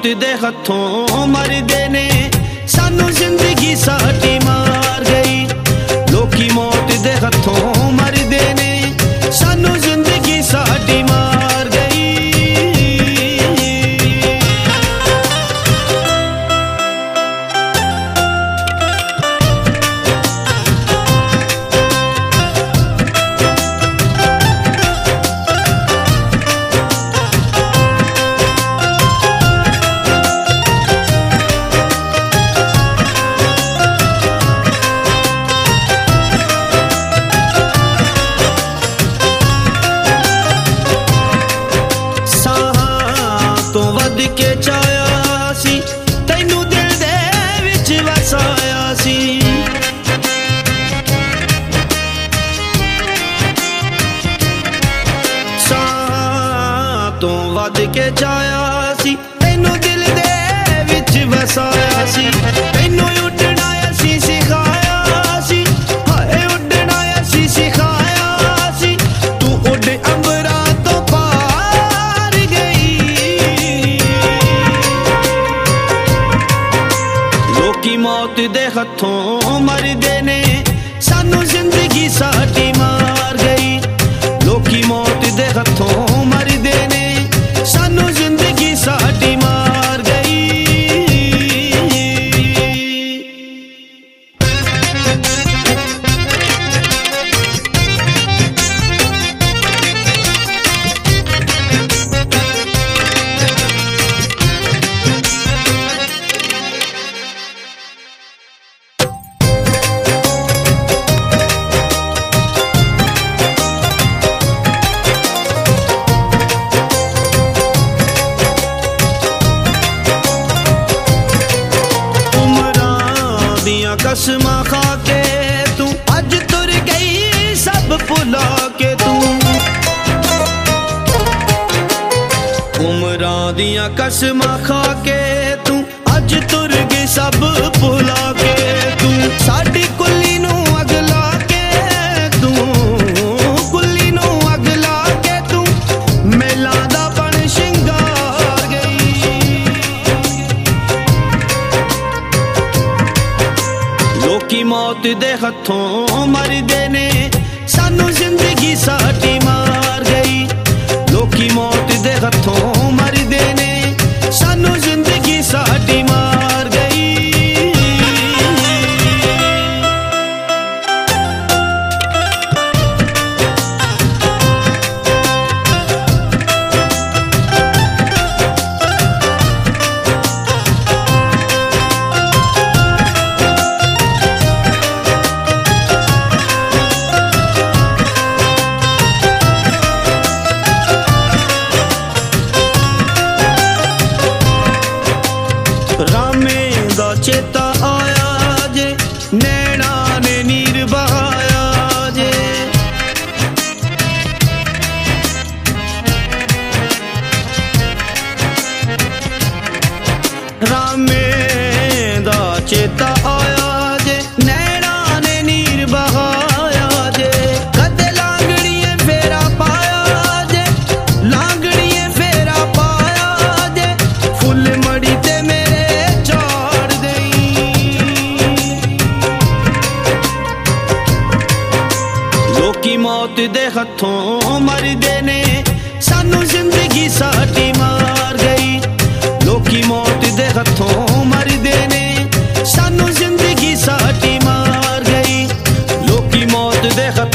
दे हथों मरदे ने, सानू जिंदगी साडी मार गई। लोकी मौत दे हथों मरदे ने, सानू जिंदगी साडी मार गई। के चाया सी तैनू दिल दे विच वसाया सी। सां तो वध के चाया सी तैनू दिल दे विच वसाया सी। तैनू उड़ना असी सिखाया सी, हाय उड़ना असी सिखाया सी। तू उड़ अंबरा तो पार गई। लोकी मौत दे हथों मरदे ने, सानू जिंदगी साडी मार गई। लोकी मौत दे हथों मरदे ने, सानू जिंदगी साडी मार गई। कसमा खा के तू अज तुर गई सब भुला के। तू उमरां दियां कसमा खा के तू अज तुर गई सब भुला के। तू साडी कुल्ली नू अगला के, तू कुल्ली नू अगला के। तू मेला दा बन शिंगार गई। लोकी मौत दे हथों मरदे ने, सानू जिंदगी साडी मार गई। लोकी मौत दे हथों मरदे ने, सानू जिंदगी साडी मार गई। रामे दा चेता आया जे, नैना ने नीर बहाया जे। रामे दा चेता आया जे, नैना ने नीर बहाया जे। कदे लांगड़िए फेरा पाया जे, लांगड़िए फेरा पाया जे। फुल मड़ी ते मेरे लोकी मौत दे हथों मरदे ने, सानू जिंदगी साडी मार गई। लोकी मौत दे हथों मरदे ने, सानू जिंदगी साडी मार गई। लोकी मौत दे